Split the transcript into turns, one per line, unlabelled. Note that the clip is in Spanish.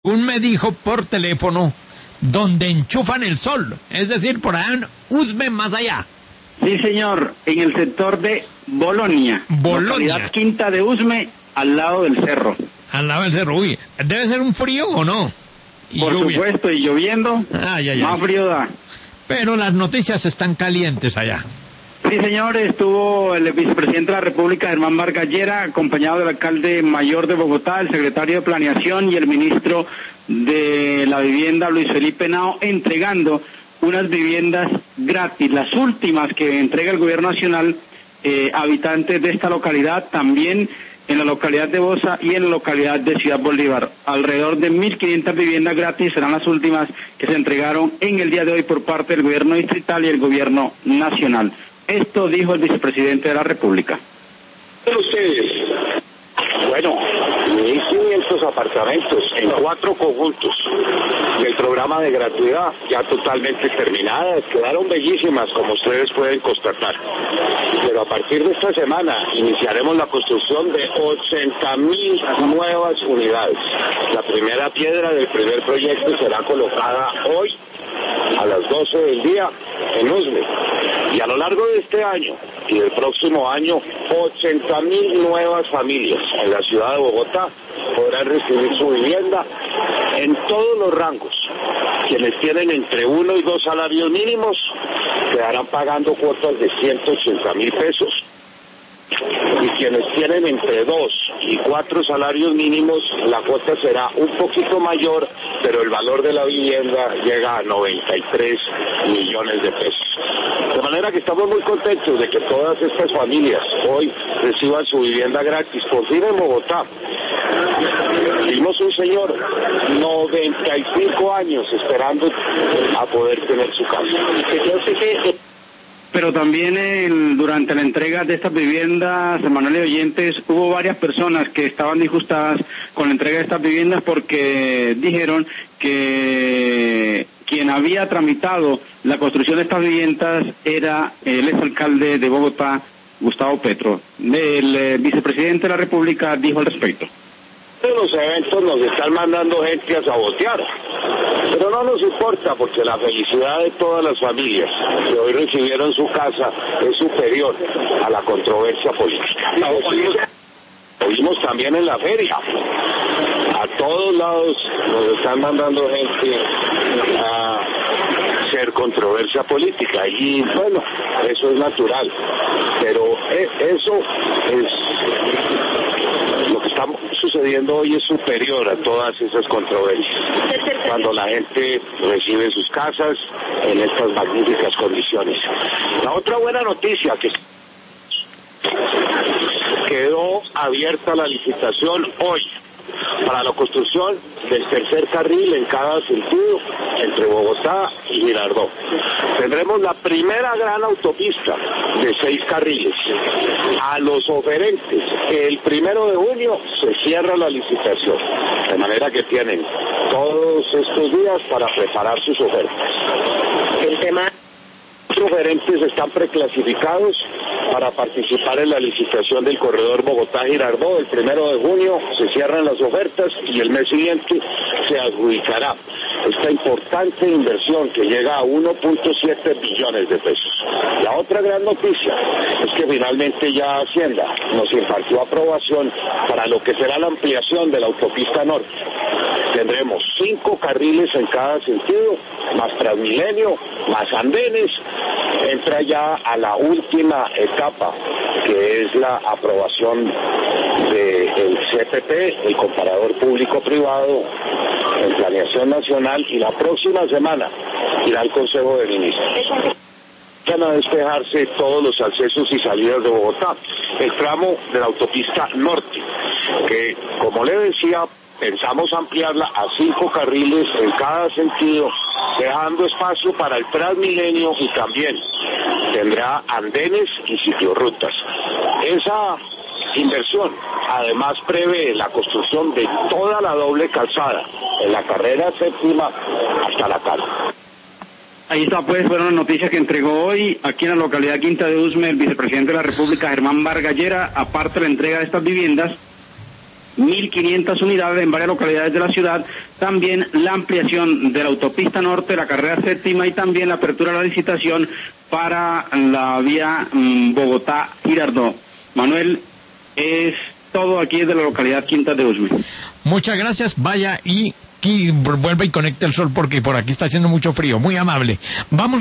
me dijo por teléfono, donde enchufan el sol, es decir, por allá en Usme, más allá.
Sí, señor, en el sector de Bolonia. Localidad Quinta de Usme, al lado del cerro.
Al lado del cerro, uy, ¿debe ser un frío o no?
Y por supuesto, y lloviendo, más frío da.
Pero las noticias están calientes allá.
Sí, señor, estuvo el vicepresidente de la República, Germán Vargas Llera, acompañado del alcalde mayor de Bogotá, el secretario de Planeación y el ministro de la Vivienda, Luis Felipe Henao, entregando unas viviendas gratis, las últimas que entrega el gobierno nacional, habitantes de esta localidad, también en la localidad de Bosa y en la localidad de Ciudad Bolívar. Alrededor de 1.500 viviendas gratis serán las últimas que se entregaron en el día de hoy por parte del gobierno distrital y el gobierno nacional. Esto dijo el vicepresidente de la República.
Ustedes, bueno, 1.500 apartamentos en 4 conjuntos del programa de gratuidad ya totalmente terminadas, quedaron bellísimas como ustedes pueden constatar. Pero a partir de esta semana iniciaremos la construcción de 80.000 nuevas unidades. La primera piedra del primer proyecto será colocada hoy a las 12 del día en Usme. Y a lo largo de este año y del próximo año, 80.000 nuevas familias en la ciudad de Bogotá podrán recibir su vivienda en todos los rangos. Quienes tienen entre 1 y 2 salarios mínimos quedarán pagando cuotas de 180.000 pesos. Y quienes tienen entre 2 y 4 salarios mínimos, la cuota será un poquito mayor, pero el valor de la vivienda llega a 93 millones de pesos. De manera que estamos muy contentos de que todas estas familias hoy reciban su vivienda gratis, por fin en Bogotá. Vimos un señor, 95 años, esperando a poder tener su casa.
Pero también durante la entrega de estas viviendas, Manuel y oyentes, hubo varias personas que estaban disgustadas con la entrega de estas viviendas porque dijeron que quien había tramitado la construcción de estas viviendas era el exalcalde de Bogotá, Gustavo Petro. El vicepresidente de la República dijo al respecto.
En los eventos nos están mandando gente a sabotear, pero no nos importa porque la felicidad de todas las familias que hoy recibieron su casa es superior a la controversia política. Lo vimos también en la feria. A todos lados nos están mandando gente a hacer controversia política y bueno, eso es natural, pero eso es... Lo que está sucediendo hoy es superior a todas esas controversias. Cuando la gente recibe sus casas en estas magníficas condiciones. La otra buena noticia que quedó abierta la licitación hoy para la construcción del tercer carril en cada sentido entre Bogotá y Girardot. Tendremos la primera gran autopista de 6 carriles. A los oferentes, el 1 de junio se cierra la licitación, de manera que tienen todos estos días para preparar sus ofertas. El tema... Los oferentes están preclasificados para participar en la licitación del corredor Bogotá-Girardot. El 1 de junio se cierran las ofertas y el mes siguiente se adjudicará esta importante inversión que llega a 1.7 billones de pesos. La otra gran noticia es que finalmente ya Hacienda nos impartió aprobación para lo que será la ampliación de la autopista norte. Tendremos 5 carriles en cada sentido, más Transmilenio, más andenes. Entra ya a la última etapa, que es la aprobación del CPP, el comparador público-privado en planeación nacional, y la próxima semana irá al Consejo de Ministros. Van a despejarse todos los accesos y salidas de Bogotá. El tramo de la autopista norte, que como le decía, pensamos ampliarla a 5 carriles en cada sentido, dejando espacio para el Transmilenio y también tendrá andenes y ciclorrutas. Esa inversión además prevé la construcción de toda la doble calzada en la carrera séptima hasta la Cala.
Ahí está, pues, fueron las noticias que entregó hoy aquí en la localidad Quinta de Usme el vicepresidente de la República, Germán Vargas Llera, aparte de la entrega de estas viviendas. 1.500 unidades en varias localidades de la ciudad, también la ampliación de la autopista norte, la carrera séptima y también la apertura de la licitación para la vía Bogotá-Girardot. Manuel, es todo aquí desde la localidad Quintas de Usme.
Muchas gracias, vaya y vuelva y conecte el sol porque por aquí está haciendo mucho frío. Muy amable. Vamos